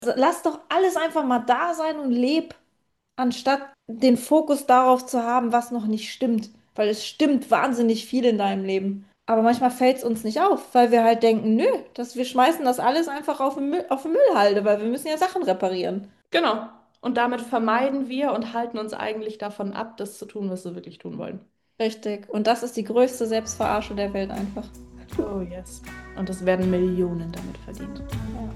Lass doch alles einfach mal da sein und leb, anstatt den Fokus darauf zu haben, was noch nicht stimmt. Weil es stimmt wahnsinnig viel in deinem Leben. Aber manchmal fällt es uns nicht auf, weil wir halt denken, nö, wir schmeißen das alles einfach auf die Müllhalde, weil wir müssen ja Sachen reparieren. Genau. Und damit vermeiden wir und halten uns eigentlich davon ab, das zu tun, was wir wirklich tun wollen. Richtig. Und das ist die größte Selbstverarsche der Welt einfach. Oh yes. Und es werden Millionen damit verdient. Ja.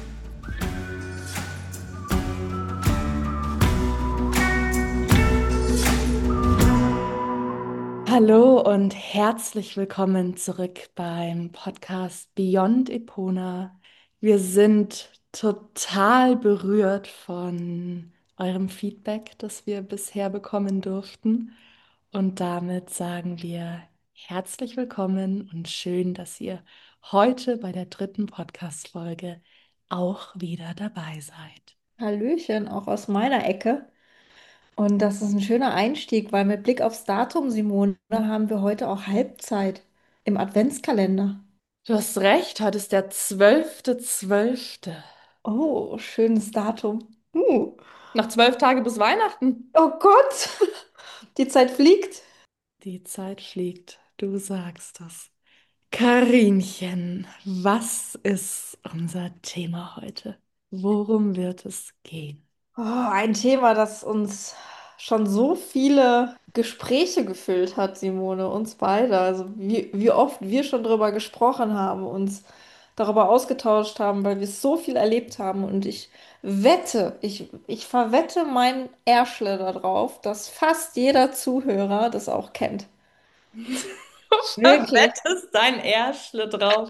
Hallo und herzlich willkommen zurück beim Podcast Beyond Epona. Wir sind total berührt von eurem Feedback, das wir bisher bekommen durften. Und damit sagen wir herzlich willkommen und schön, dass ihr heute bei der dritten Podcast-Folge auch wieder dabei seid. Hallöchen, auch aus meiner Ecke. Und das ist ein schöner Einstieg, weil mit Blick aufs Datum, Simone, haben wir heute auch Halbzeit im Adventskalender. Du hast recht, heute ist der 12.12. Oh, schönes Datum. Noch 12 Tage bis Weihnachten. Oh Gott, die Zeit fliegt. Die Zeit fliegt, du sagst es. Karinchen, was ist unser Thema heute? Worum wird es gehen? Oh, ein Thema, das uns schon so viele Gespräche gefüllt hat, Simone, uns beide. Also wie oft wir schon darüber gesprochen haben, uns darüber ausgetauscht haben, weil wir so viel erlebt haben. Und ich verwette mein Ärshle darauf, dass fast jeder Zuhörer das auch kennt. Du Wirklich. verwettest dein Ärschle drauf.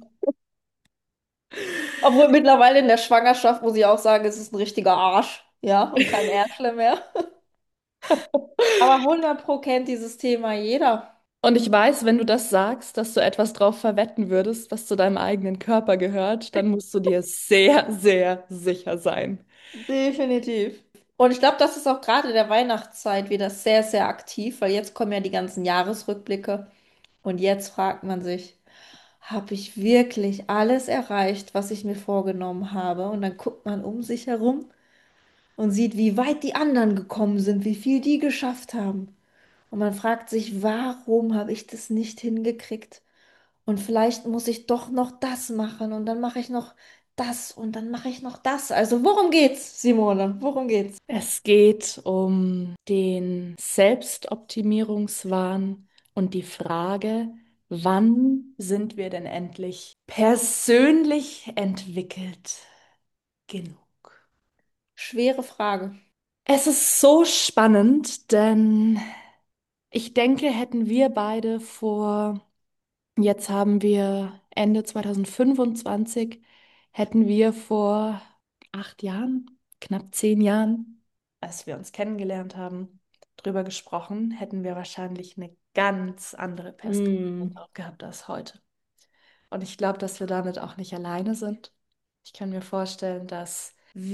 Obwohl mittlerweile in der Schwangerschaft muss ich auch sagen, es ist ein richtiger Arsch, ja, und kein Ärshle mehr. Aber 100 Pro kennt dieses Thema jeder. Und ich weiß, wenn du das sagst, dass du etwas drauf verwetten würdest, was zu deinem eigenen Körper gehört, dann musst du dir sehr, sehr sicher sein. Definitiv. Und ich glaube, das ist auch gerade in der Weihnachtszeit wieder sehr, sehr aktiv, weil jetzt kommen ja die ganzen Jahresrückblicke. Und jetzt fragt man sich, habe ich wirklich alles erreicht, was ich mir vorgenommen habe? Und dann guckt man um sich herum und sieht, wie weit die anderen gekommen sind, wie viel die geschafft haben. Und man fragt sich, warum habe ich das nicht hingekriegt? Und vielleicht muss ich doch noch das machen und dann mache ich noch das und dann mache ich noch das. Also worum geht's, Simone? Worum geht's? Es geht um den Selbstoptimierungswahn und die Frage, wann sind wir denn endlich persönlich entwickelt genug? Schwere Frage. Es ist so spannend, denn ich denke, hätten wir beide vor, jetzt haben wir Ende 2025, hätten wir vor 8 Jahren, knapp 10 Jahren, als wir uns kennengelernt haben, drüber gesprochen, hätten wir wahrscheinlich eine ganz andere Perspektive Hm. drauf gehabt als heute. Und ich glaube, dass wir damit auch nicht alleine sind. Ich kann mir vorstellen, dass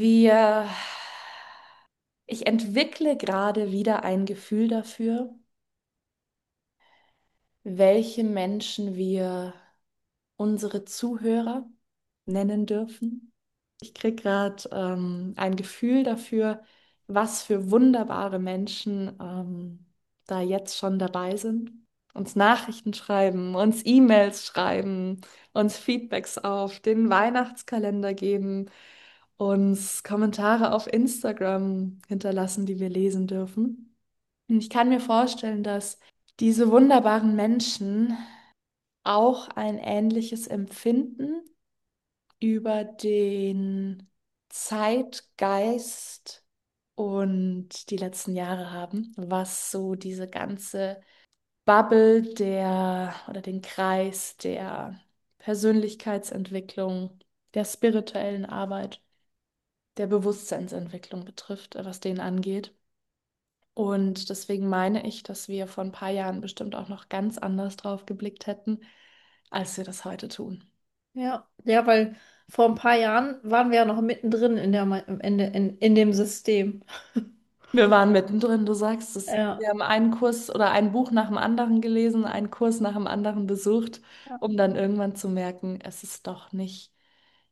ich entwickle gerade wieder ein Gefühl dafür, welche Menschen wir unsere Zuhörer nennen dürfen. Ich kriege gerade ein Gefühl dafür, was für wunderbare Menschen da jetzt schon dabei sind. Uns Nachrichten schreiben, uns E-Mails schreiben, uns Feedbacks auf den Weihnachtskalender geben, uns Kommentare auf Instagram hinterlassen, die wir lesen dürfen. Und ich kann mir vorstellen, dass diese wunderbaren Menschen auch ein ähnliches Empfinden über den Zeitgeist und die letzten Jahre haben, was so diese ganze Bubble oder den Kreis der Persönlichkeitsentwicklung, der spirituellen Arbeit, der Bewusstseinsentwicklung betrifft, was den angeht. Und deswegen meine ich, dass wir vor ein paar Jahren bestimmt auch noch ganz anders drauf geblickt hätten, als wir das heute tun. Ja, ja, weil vor ein paar Jahren waren wir ja noch mittendrin in dem System. Wir waren mittendrin, du sagst es. Ja. Wir haben einen Kurs oder ein Buch nach dem anderen gelesen, einen Kurs nach dem anderen besucht, Ja. um dann irgendwann zu merken, es ist doch nicht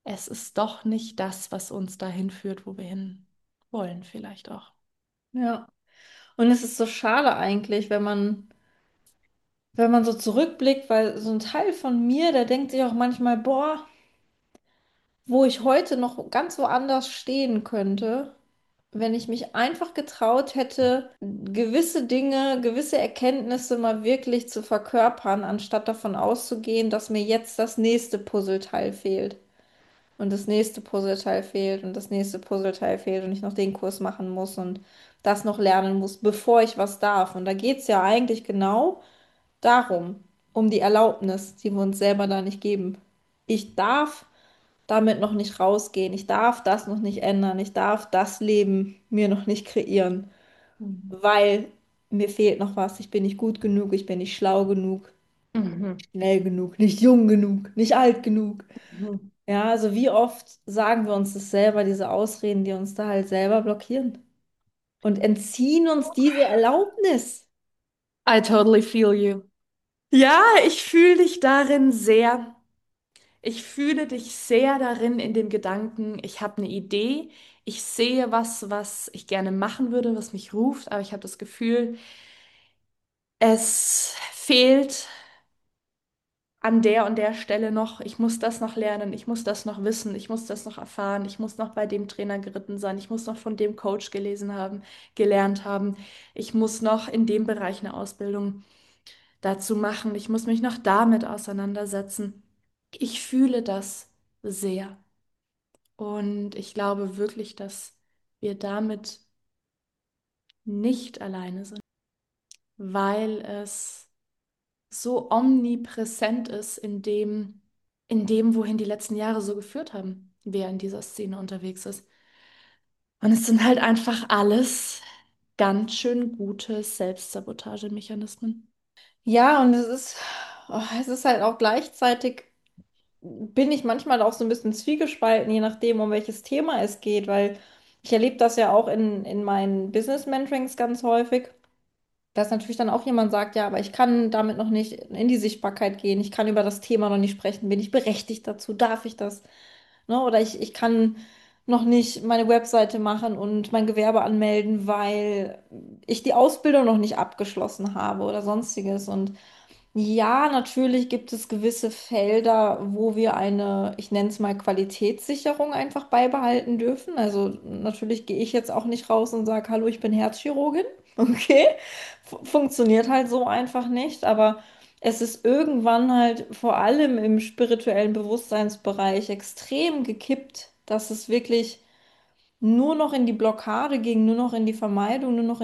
es ist doch nicht das, was uns dahin führt, wo wir hin wollen, vielleicht auch. Ja. Und es ist so schade eigentlich, wenn man so zurückblickt, weil so ein Teil von mir, der denkt sich auch manchmal, boah, wo ich heute noch ganz woanders stehen könnte, wenn ich mich einfach getraut hätte, gewisse Dinge, gewisse Erkenntnisse mal wirklich zu verkörpern, anstatt davon auszugehen, dass mir jetzt das nächste Puzzleteil fehlt. Und das nächste Puzzleteil fehlt und das nächste Puzzleteil fehlt und ich noch den Kurs machen muss und das noch lernen muss, bevor ich was darf. Und da geht es ja eigentlich genau darum, um die Erlaubnis, die wir uns selber da nicht geben. Ich darf damit noch nicht rausgehen. Ich darf das noch nicht ändern. Ich darf das Leben mir noch nicht kreieren, Mhm. weil mir fehlt noch was. Ich bin nicht gut genug, ich bin nicht schlau genug, Mhm. schnell genug, nicht jung genug, nicht alt genug. Mhm. Ja, also wie oft sagen wir uns das selber, diese Ausreden, die uns da halt selber blockieren und entziehen uns diese Erlaubnis. I totally feel you. Ja, ich fühle dich darin sehr. Ich fühle dich sehr darin in dem Gedanken, ich habe eine Idee, ich sehe was, was ich gerne machen würde, was mich ruft, aber ich habe das Gefühl, es fehlt an der und der Stelle noch, ich muss das noch lernen, ich muss das noch wissen, ich muss das noch erfahren, ich muss noch bei dem Trainer geritten sein, ich muss noch von dem Coach gelesen haben, gelernt haben, ich muss noch in dem Bereich eine Ausbildung dazu machen, ich muss mich noch damit auseinandersetzen. Ich fühle das sehr. Und ich glaube wirklich, dass wir damit nicht alleine sind, weil es so omnipräsent ist in dem, wohin die letzten Jahre so geführt haben, wer in dieser Szene unterwegs ist. Und es sind halt einfach alles ganz schön gute Selbstsabotagemechanismen. Ja, und es ist halt auch gleichzeitig, bin ich manchmal auch so ein bisschen zwiegespalten, je nachdem, um welches Thema es geht, weil ich erlebe das ja auch in meinen Business-Mentorings ganz häufig, dass natürlich dann auch jemand sagt, ja, aber ich kann damit noch nicht in die Sichtbarkeit gehen, ich kann über das Thema noch nicht sprechen, bin ich berechtigt dazu, darf ich das? Ne? Oder ich kann noch nicht meine Webseite machen und mein Gewerbe anmelden, weil ich die Ausbildung noch nicht abgeschlossen habe oder sonstiges. Und ja, natürlich gibt es gewisse Felder, wo wir eine, ich nenne es mal Qualitätssicherung einfach beibehalten dürfen. Also natürlich gehe ich jetzt auch nicht raus und sage, hallo, ich bin Herzchirurgin. Okay, funktioniert halt so einfach nicht. Aber es ist irgendwann halt vor allem im spirituellen Bewusstseinsbereich extrem gekippt, dass es wirklich nur noch in die Blockade ging, nur noch in die Vermeidung, nur noch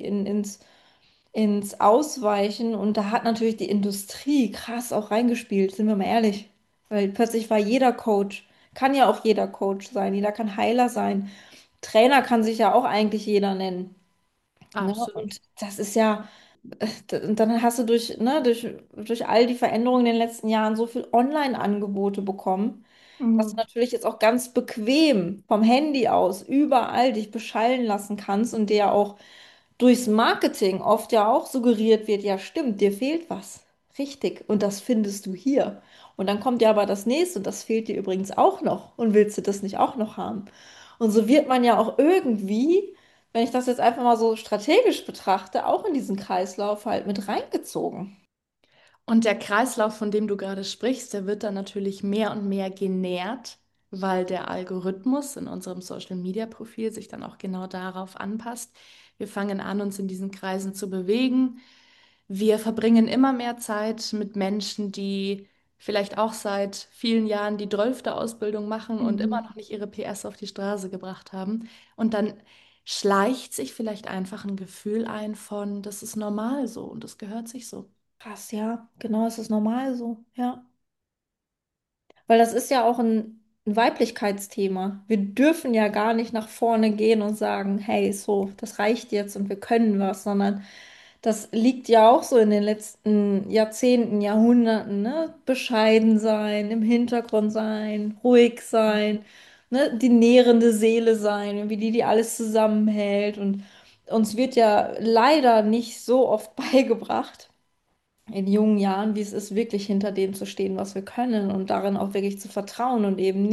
ins Ausweichen. Und da hat natürlich die Industrie krass auch reingespielt, sind wir mal ehrlich. Weil plötzlich war jeder Coach, kann ja auch jeder Coach sein, jeder kann Heiler sein. Trainer kann sich ja auch eigentlich jeder nennen. Ne? Absolut. Und das ist ja, und dann hast du durch all die Veränderungen in den letzten Jahren so viel Online-Angebote bekommen, dass du Mhm. natürlich jetzt auch ganz bequem vom Handy aus überall dich beschallen lassen kannst und dir ja auch durchs Marketing oft ja auch suggeriert wird, ja stimmt, dir fehlt was. Richtig. Und das findest du hier. Und dann kommt ja aber das nächste und das fehlt dir übrigens auch noch. Und willst du das nicht auch noch haben? Und so wird man ja auch irgendwie, wenn ich das jetzt einfach mal so strategisch betrachte, auch in diesen Kreislauf halt mit reingezogen. Und der Kreislauf, von dem du gerade sprichst, der wird dann natürlich mehr und mehr genährt, weil der Algorithmus in unserem Social-Media-Profil sich dann auch genau darauf anpasst. Wir fangen an, uns in diesen Kreisen zu bewegen. Wir verbringen immer mehr Zeit mit Menschen, die vielleicht auch seit vielen Jahren die 12. Ausbildung machen und immer Mhm. noch nicht ihre PS auf die Straße gebracht haben. Und dann schleicht sich vielleicht einfach ein Gefühl ein von, das ist normal so und das gehört sich so. Krass, ja, genau, es ist normal so, ja. Weil das ist ja auch ein Weiblichkeitsthema. Wir dürfen ja gar nicht nach vorne gehen und sagen, hey, so, das reicht jetzt und wir können was, sondern das liegt ja auch so in den letzten Jahrzehnten, Jahrhunderten, ne? Bescheiden sein, im Hintergrund sein, ruhig sein, ne? Die nährende Seele sein, wie die alles zusammenhält. Und uns wird ja leider nicht so oft beigebracht, in jungen Jahren, wie es ist, wirklich hinter dem zu stehen, was wir können und darin auch wirklich zu vertrauen und eben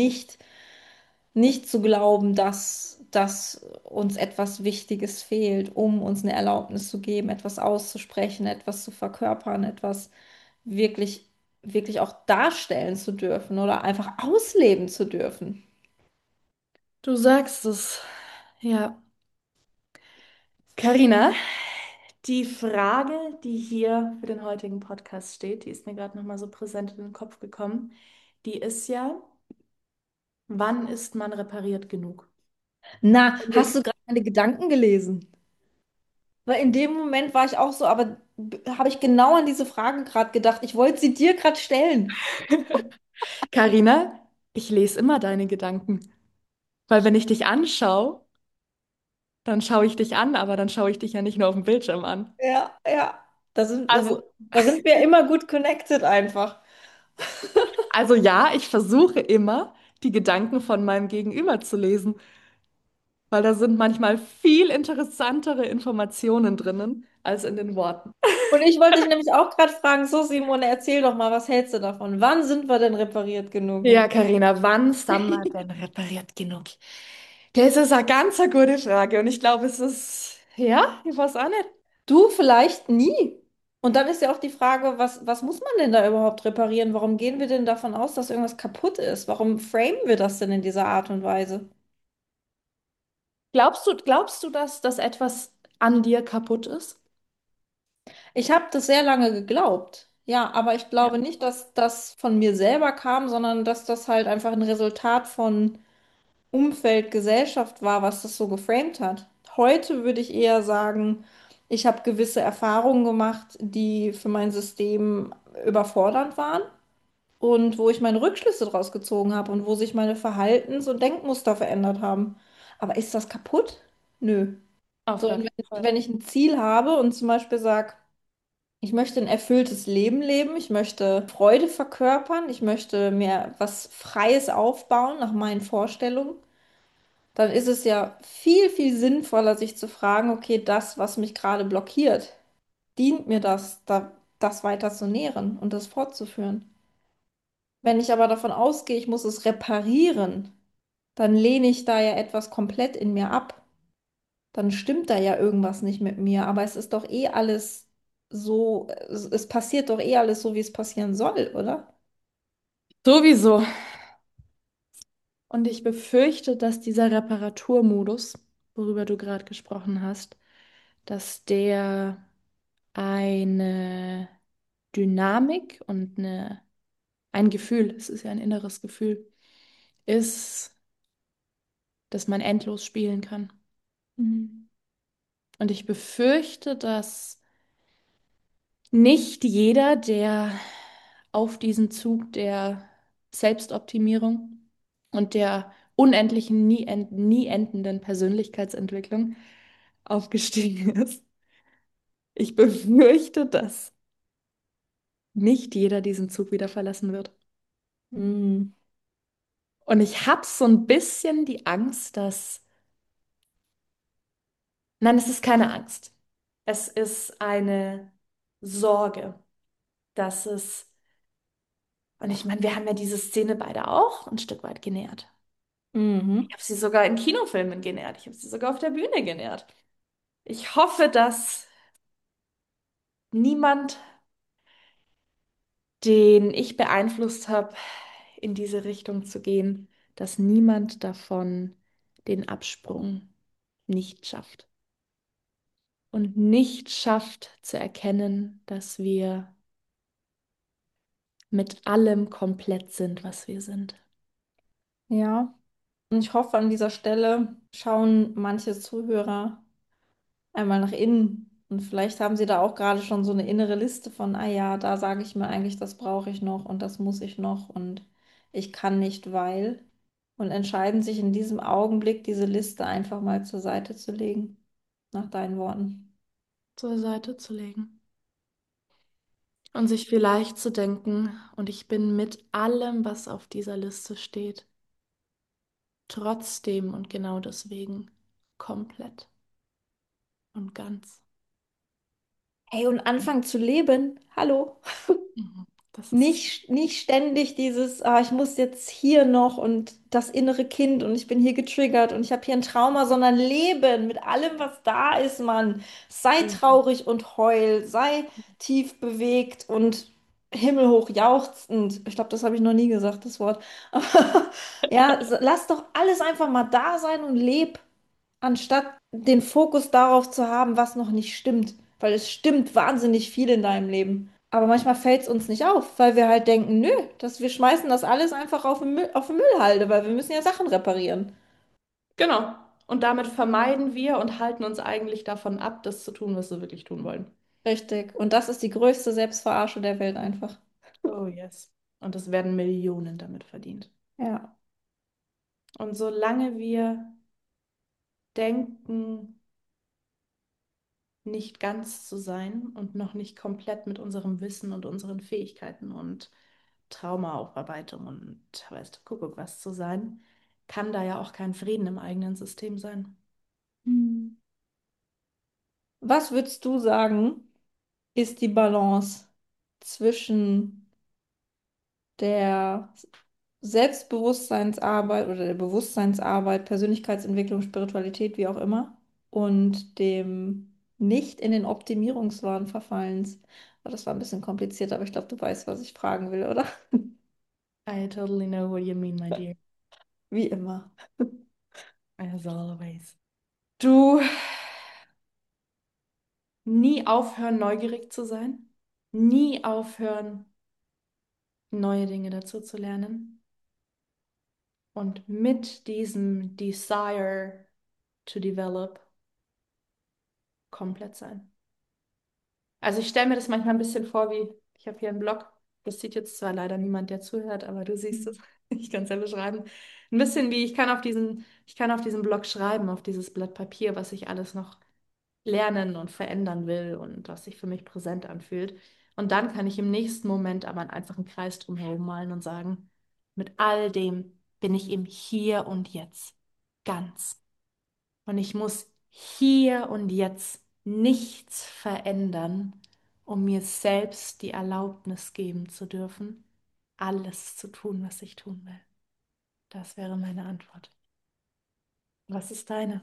nicht zu glauben, dass uns etwas Wichtiges fehlt, um uns eine Erlaubnis zu geben, etwas auszusprechen, etwas zu verkörpern, etwas wirklich, wirklich auch darstellen zu dürfen oder einfach ausleben zu dürfen. Du sagst es. Ja. Karina, die Frage, die hier für den heutigen Podcast steht, die ist mir gerade nochmal so präsent in den Kopf gekommen. Die ist ja, wann ist man repariert genug? Na, Und hast ich- du gerade meine Gedanken gelesen? Weil in dem Moment war ich auch so, aber habe ich genau an diese Frage gerade gedacht. Ich wollte sie dir gerade stellen. Karina, ich lese immer deine Gedanken. Weil wenn ich dich anschaue, dann schaue ich dich an, aber dann schaue ich dich ja nicht nur auf dem Bildschirm an. Ja, ja. Also, Da sind wir immer gut connected einfach. also ja, ich versuche immer, die Gedanken von meinem Gegenüber zu lesen, weil da sind manchmal viel interessantere Informationen drinnen als in den Worten. Und ich wollte dich nämlich auch gerade fragen, so Simone, erzähl doch mal, was hältst du davon? Wann sind wir denn repariert genug? Ja, Karina, wann sind wir denn repariert genug? Das ist eine ganz eine gute Frage und ich glaube, es ist, ja, ich weiß auch nicht. Du vielleicht nie. Und dann ist ja auch die Frage, was muss man denn da überhaupt reparieren? Warum gehen wir denn davon aus, dass irgendwas kaputt ist? Warum framen wir das denn in dieser Art und Weise? Glaubst du, dass etwas an dir kaputt ist? Ich habe das sehr lange geglaubt. Ja, aber ich Ja. glaube nicht, dass das von mir selber kam, sondern dass das halt einfach ein Resultat von Umfeld, Gesellschaft war, was das so geframed hat. Heute würde ich eher sagen, ich habe gewisse Erfahrungen gemacht, die für mein System überfordernd waren und wo ich meine Rückschlüsse daraus gezogen habe und wo sich meine Verhaltens- und Denkmuster verändert haben. Aber ist das kaputt? Nö. Auf So, gar und keinen Fall. wenn ich ein Ziel habe und zum Beispiel sage, ich möchte ein erfülltes Leben leben, ich möchte Freude verkörpern, ich möchte mir was Freies aufbauen nach meinen Vorstellungen, dann ist es ja viel, viel sinnvoller, sich zu fragen, okay, das, was mich gerade blockiert, dient mir das weiter zu nähren und das fortzuführen. Wenn ich aber davon ausgehe, ich muss es reparieren, dann lehne ich da ja etwas komplett in mir ab. Dann stimmt da ja irgendwas nicht mit mir, aber es ist doch eh alles so, es passiert doch eh alles so, wie es passieren soll, oder? Sowieso. Und ich befürchte, dass dieser Reparaturmodus, worüber du gerade gesprochen hast, dass der eine Dynamik und ein Gefühl, es ist ja ein inneres Gefühl, ist, dass man endlos spielen kann. Mhm. Und ich befürchte, dass nicht jeder, der auf diesen Zug der Selbstoptimierung und der unendlichen, nie endenden Persönlichkeitsentwicklung aufgestiegen ist. Ich befürchte, dass nicht jeder diesen Zug wieder verlassen wird. Mhm. Und ich habe so ein bisschen die Angst, dass, nein, es ist keine Angst. Es ist eine Sorge, dass es, und ich meine, wir haben ja diese Szene beide auch ein Stück weit genährt. Ich Mhm. habe sie sogar in Kinofilmen genährt. Ich habe sie sogar auf der Bühne genährt. Ich hoffe, dass niemand, den ich beeinflusst habe, in diese Richtung zu gehen, dass niemand davon den Absprung nicht schafft und nicht schafft zu erkennen, dass wir mit allem komplett sind, was wir sind. Ja, und ich hoffe, an dieser Stelle schauen manche Zuhörer einmal nach innen. Und vielleicht haben sie da auch gerade schon so eine innere Liste von, ah ja, da sage ich mir eigentlich, das brauche ich noch und das muss ich noch und ich kann nicht, weil. Und entscheiden sich in diesem Augenblick, diese Liste einfach mal zur Seite zu legen, nach deinen Worten. Zur Seite zu legen und sich vielleicht zu denken, und ich bin mit allem, was auf dieser Liste steht, trotzdem und genau deswegen komplett und ganz. Hey, und anfangen zu leben. Hallo. Mhm. Das ist, Nicht ständig dieses, ich muss jetzt hier noch und das innere Kind und ich bin hier getriggert und ich habe hier ein Trauma, sondern leben mit allem, was da ist, Mann. Sei traurig und heul, sei tief bewegt und himmelhoch jauchzend. Ich glaube, das habe ich noch nie gesagt, das Wort. Aber ja, lass doch alles einfach mal da sein und leb, anstatt den Fokus darauf zu haben, was noch nicht stimmt. Weil es stimmt wahnsinnig viel in deinem Leben. Aber manchmal fällt es uns nicht auf, weil wir halt denken, nö, wir schmeißen das alles einfach auf die Müllhalde, weil wir müssen ja Sachen reparieren. genau. Und damit vermeiden wir und halten uns eigentlich davon ab, das zu tun, was wir wirklich tun wollen. Richtig. Und das ist die größte Selbstverarsche der Welt einfach. Oh yes. Und es werden Millionen damit verdient. Ja. Und solange wir denken, nicht ganz zu sein und noch nicht komplett mit unserem Wissen und unseren Fähigkeiten und Traumaaufarbeitung und weißt du, Kuckuck was zu sein, kann da ja auch kein Frieden im eigenen System sein. Hm. Was würdest du sagen, ist die Balance zwischen der Selbstbewusstseinsarbeit oder der Bewusstseinsarbeit, Persönlichkeitsentwicklung, Spiritualität, wie auch immer, und dem nicht in den Optimierungswahn verfallens? Oh, das war ein bisschen kompliziert, aber ich glaube, du weißt, was ich fragen will, oder? I totally know what you mean, my dear. Wie immer. As always. Du nie aufhören, neugierig zu sein, nie aufhören, neue Dinge dazu zu lernen und mit diesem Desire to develop komplett sein. Also ich stelle mir das manchmal ein bisschen vor, wie ich habe hier einen Blog. Das sieht jetzt zwar leider niemand, der zuhört, aber du siehst es. Ich kann es ja beschreiben. Ein bisschen wie ich kann auf diesem Blog schreiben, auf dieses Blatt Papier, was ich alles noch lernen und verändern will und was sich für mich präsent anfühlt. Und dann kann ich im nächsten Moment aber einfach einen Kreis drumherum malen und sagen, mit all dem bin ich im Hier und Jetzt ganz. Und ich muss hier und jetzt nichts verändern, um mir selbst die Erlaubnis geben zu dürfen, alles zu tun, was ich tun will. Das wäre meine Antwort. Was ist deine?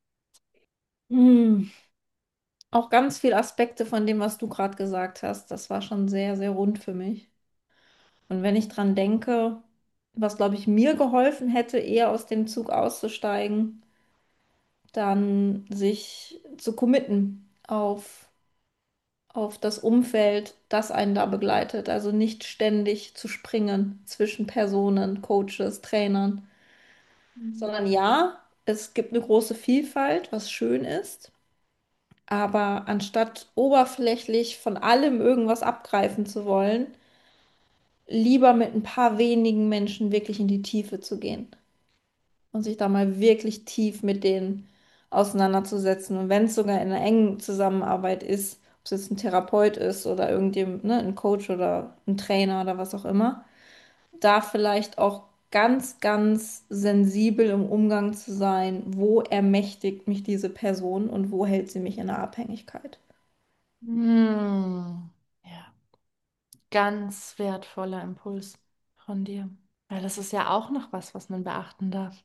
Hm. Auch ganz viele Aspekte von dem, was du gerade gesagt hast, das war schon sehr, sehr rund für mich. Und wenn ich dran denke, was, glaube ich, mir geholfen hätte, eher aus dem Zug auszusteigen, dann sich zu committen auf das Umfeld, das einen da begleitet. Also nicht ständig zu springen zwischen Personen, Coaches, Trainern, sondern ja, es gibt eine große Vielfalt, was schön ist. Aber anstatt oberflächlich von allem irgendwas abgreifen zu wollen, lieber mit ein paar wenigen Menschen wirklich in die Tiefe zu gehen und sich da mal wirklich tief mit denen auseinanderzusetzen. Und wenn es sogar in einer engen Zusammenarbeit ist, ob es jetzt ein Therapeut ist oder irgendjemand, ne, ein Coach oder ein Trainer oder was auch immer, da vielleicht auch ganz, ganz sensibel im Umgang zu sein, wo ermächtigt mich diese Person und wo hält sie mich in der Abhängigkeit. Ja, ganz wertvoller Impuls von dir. Weil das ist ja auch noch was, was man beachten darf.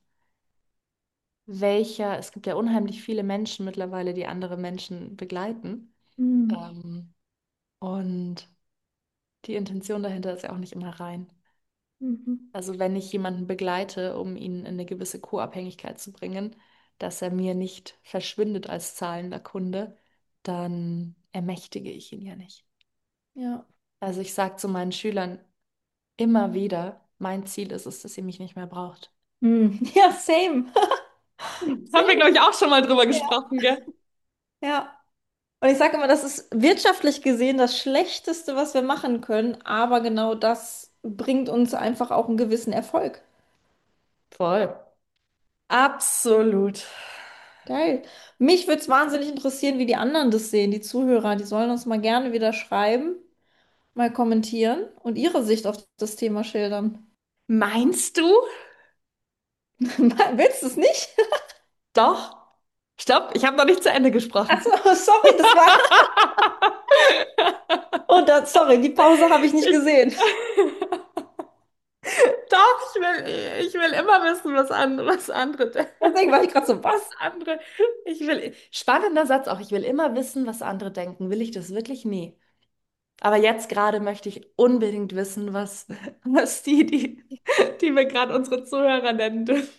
Es gibt ja unheimlich viele Menschen mittlerweile, die andere Menschen begleiten. Hm. Ähm, und die Intention dahinter ist ja auch nicht immer rein. Mhm. Also wenn ich jemanden begleite, um ihn in eine gewisse Co-Abhängigkeit zu bringen, dass er mir nicht verschwindet als zahlender Kunde, dann ermächtige ich ihn ja nicht. Ja. Also ich sage zu meinen Schülern immer wieder, mein Ziel ist es, dass ihr mich nicht mehr braucht. Hm. Ja, same. Haben wir, glaube Same. ich, auch schon mal drüber Ja. gesprochen, gell? Ja. Und ich sage immer, das ist wirtschaftlich gesehen das Schlechteste, was wir machen können, aber genau das bringt uns einfach auch einen gewissen Erfolg. Voll. Absolut. Geil. Mich würde es wahnsinnig interessieren, wie die anderen das sehen, die Zuhörer. Die sollen uns mal gerne wieder schreiben, mal kommentieren und ihre Sicht auf das Thema schildern. Meinst du? Willst du es nicht? Doch. Stopp, ich habe noch nicht zu Ende gesprochen. Achso, sorry, das war. Oh, sorry, die Pause habe ich nicht Ich, gesehen. doch, ich will immer wissen, was andere Deswegen war ich gerade so, was was? andere. Spannender Satz auch. Ich will immer wissen, was andere denken. Will ich das wirklich? Nee. Aber jetzt gerade möchte ich unbedingt wissen, was die wir gerade unsere Zuhörer nennen dürfen,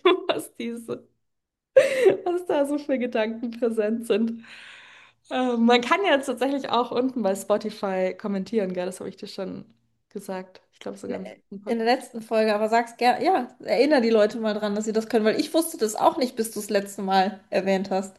was da so für Gedanken präsent sind. Man kann ja jetzt tatsächlich auch unten bei Spotify kommentieren, gell? Das habe ich dir schon gesagt. Ich glaube sogar im letzten In der Podcast. letzten Folge, aber sag's gerne, ja, erinnere die Leute mal dran, dass sie das können, weil ich wusste das auch nicht, bis du es letzte Mal erwähnt hast.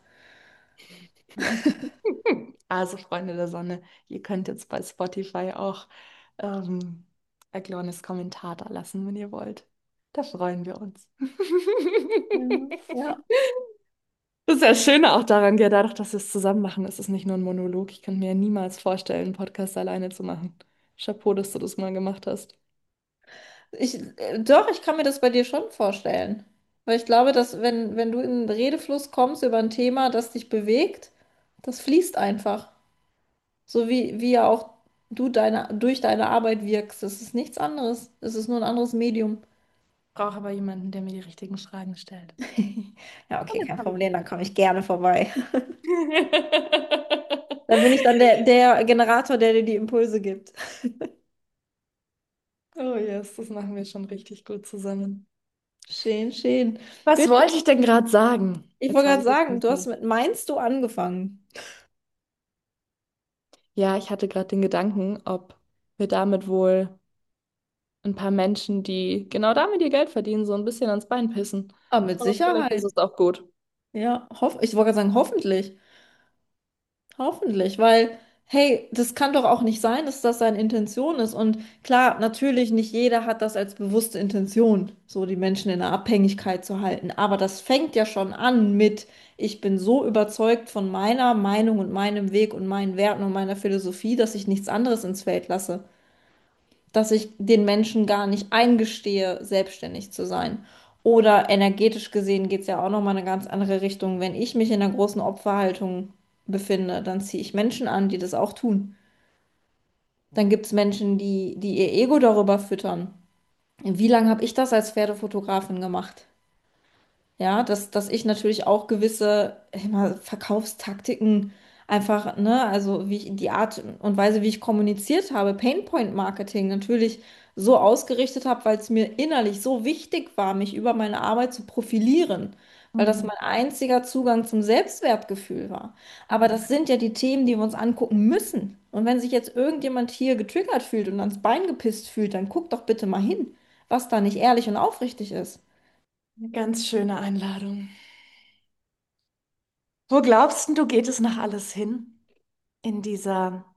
Also, Freunde der Sonne, ihr könnt jetzt bei Spotify auch ähm, ein kleines Kommentar da lassen, wenn ihr wollt. Da freuen wir uns. Ja, ja. Das ist ja das Schöne auch daran, ja, dadurch, dass wir es zusammen machen, ist es nicht nur ein Monolog. Ich könnte mir ja niemals vorstellen, einen Podcast alleine zu machen. Chapeau, dass du das mal gemacht hast. Doch, ich kann mir das bei dir schon vorstellen. Weil ich glaube, dass wenn du in den Redefluss kommst über ein Thema, das dich bewegt, das fließt einfach. So wie ja auch du durch deine Arbeit wirkst. Es ist nichts anderes. Es ist nur ein anderes Medium. Brauche aber jemanden, der mir die richtigen Fragen stellt. Ja, Und okay, jetzt kein habe ich. Problem, dann komme ich gerne vorbei. Dann bin ich dann der Generator, der dir die Impulse gibt. Oh yes, das machen wir schon richtig gut zusammen. Schön, schön. Was Bitte. wollte ich denn gerade sagen? Ich Jetzt wollte habe gerade ich es sagen, du hast vergessen. mit Meinst du angefangen? Ja, ich hatte gerade den Gedanken, ob wir damit wohl ein paar Menschen, die genau damit ihr Geld verdienen, so ein bisschen ans Bein pissen. Aber mit Aber vielleicht ist Sicherheit. es auch gut. Ja, ich wollte gerade sagen, hoffentlich. Hoffentlich, weil, hey, das kann doch auch nicht sein, dass das seine Intention ist. Und klar, natürlich, nicht jeder hat das als bewusste Intention, so die Menschen in der Abhängigkeit zu halten. Aber das fängt ja schon an mit, ich bin so überzeugt von meiner Meinung und meinem Weg und meinen Werten und meiner Philosophie, dass ich nichts anderes ins Feld lasse. Dass ich den Menschen gar nicht eingestehe, selbstständig zu sein. Oder energetisch gesehen geht es ja auch nochmal eine ganz andere Richtung. Wenn ich mich in einer großen Opferhaltung befinde, dann ziehe ich Menschen an, die das auch tun. Dann gibt es Menschen, die ihr Ego darüber füttern. Wie lange habe ich das als Pferdefotografin gemacht? Ja, dass ich natürlich auch gewisse immer Verkaufstaktiken einfach, ne, also wie ich die Art und Weise, wie ich kommuniziert habe, Painpoint-Marketing natürlich so ausgerichtet habe, weil es mir innerlich so wichtig war, mich über meine Arbeit zu profilieren, weil das Mhm. mein einziger Zugang zum Selbstwertgefühl war. Aber das sind ja die Themen, die wir uns angucken müssen. Und wenn sich jetzt irgendjemand hier getriggert fühlt und ans Bein gepisst fühlt, dann guck doch bitte mal hin, was da nicht ehrlich und aufrichtig ist. Eine ganz schöne Einladung. Wo glaubst du, geht es noch alles hin in dieser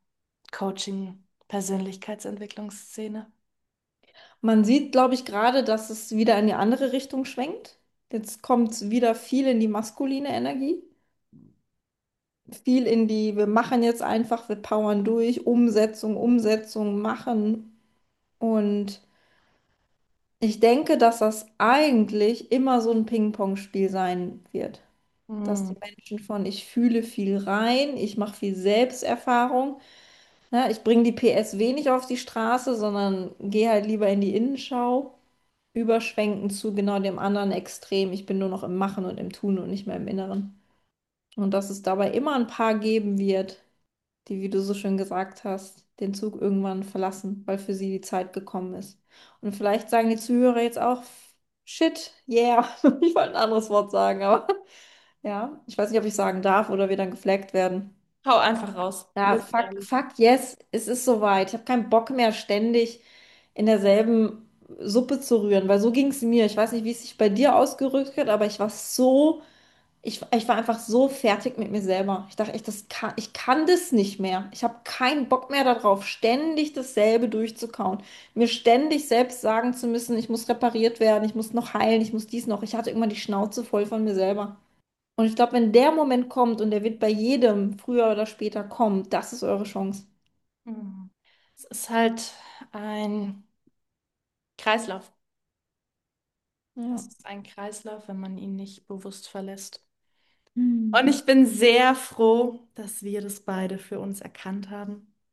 Coaching-Persönlichkeitsentwicklungsszene? Man sieht, glaube ich, gerade, dass es wieder in die andere Richtung schwenkt. Jetzt kommt es wieder viel in die maskuline Energie, viel in die, wir machen jetzt einfach, wir powern durch, Umsetzung, Umsetzung, machen. Und ich denke, dass das eigentlich immer so ein Ping-Pong-Spiel sein wird. Dass Mhm. die Menschen von, ich fühle viel rein, ich mache viel Selbsterfahrung. Ja, ich bringe die PSW nicht auf die Straße, sondern gehe halt lieber in die Innenschau. Überschwenken zu genau dem anderen Extrem. Ich bin nur noch im Machen und im Tun und nicht mehr im Inneren. Und dass es dabei immer ein paar geben wird, die, wie du so schön gesagt hast, den Zug irgendwann verlassen, weil für sie die Zeit gekommen ist. Und vielleicht sagen die Zuhörer jetzt auch, shit, yeah. Ich wollte ein anderes Wort sagen, aber ja, ich weiß nicht, ob ich sagen darf oder wir dann geflaggt werden. Hau einfach raus. Ja, Willst du ehrlich? fuck yes, es ist soweit. Ich habe keinen Bock mehr, ständig in derselben Suppe zu rühren, weil so ging es mir. Ich weiß nicht, wie es sich bei dir ausgerückt hat, aber ich war einfach so fertig mit mir selber. Ich dachte echt, ich kann das nicht mehr. Ich habe keinen Bock mehr darauf, ständig dasselbe durchzukauen. Mir ständig selbst sagen zu müssen, ich muss repariert werden, ich muss noch heilen, ich muss dies noch. Ich hatte irgendwann die Schnauze voll von mir selber. Und ich glaube, wenn der Moment kommt und der wird bei jedem früher oder später kommen, das ist eure Chance. Mhm. Es ist halt ein Kreislauf. Es Ja. ist ein Kreislauf, wenn man ihn nicht bewusst verlässt. Und Hm. ich bin sehr froh, dass wir das beide für uns erkannt haben.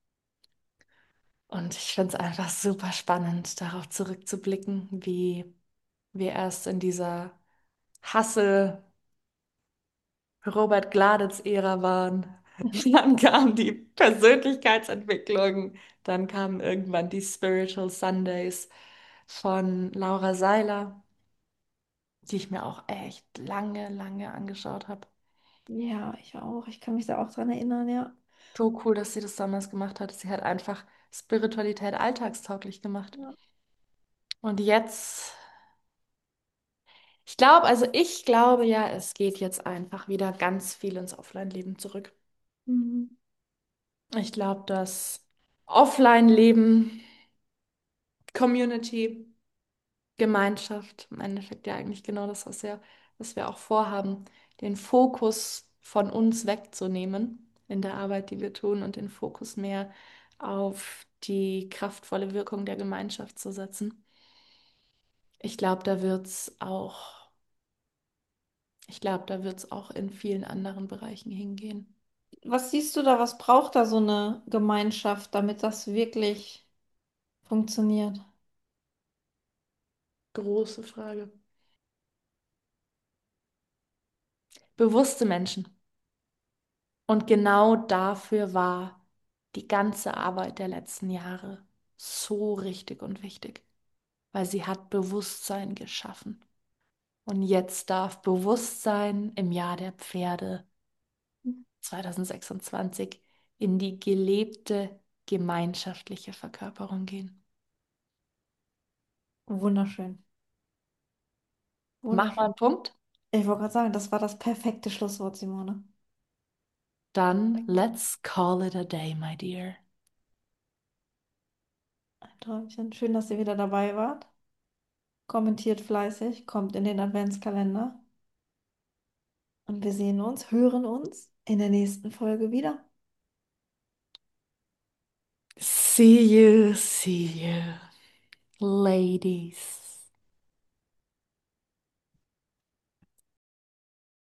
Und ich finde es einfach super spannend, darauf zurückzublicken, wie wir erst in dieser Hustle Robert Gladitz-Ära waren. Dann kam die Persönlichkeitsentwicklung, dann kamen irgendwann die Spiritual Sundays von Laura Seiler, die ich mir auch echt lange, lange angeschaut habe. Ja, ich auch. Ich kann mich da auch dran erinnern, ja. So cool, dass sie das damals gemacht hat. Sie hat einfach Spiritualität alltagstauglich gemacht. Ja. Und jetzt, ich glaube ja, es geht jetzt einfach wieder ganz viel ins Offline-Leben zurück. Mhm. Ich glaube, das Offline-Leben, Community, Gemeinschaft, im Endeffekt ja eigentlich genau das, was wir auch vorhaben, den Fokus von uns wegzunehmen in der Arbeit, die wir tun und den Fokus mehr auf die kraftvolle Wirkung der Gemeinschaft zu setzen. Ich glaube, da wird's auch in vielen anderen Bereichen hingehen. Was siehst du da, was braucht da so eine Gemeinschaft, damit das wirklich funktioniert? Große Frage. Bewusste Menschen. Und genau dafür war die ganze Arbeit der letzten Jahre so richtig und wichtig, weil sie hat Bewusstsein geschaffen. Und jetzt darf Bewusstsein im Jahr der Pferde 2026 in die gelebte gemeinschaftliche Verkörperung gehen. Wunderschön. Mach mal Wunderschön. einen Punkt. Ich wollte gerade sagen, das war das perfekte Schlusswort, Simone. Dann let's call it a day, my dear. Ein Träumchen. Schön, dass ihr wieder dabei wart. Kommentiert fleißig, kommt in den Adventskalender. Und wir sehen uns, hören uns in der nächsten Folge wieder. See you, ladies.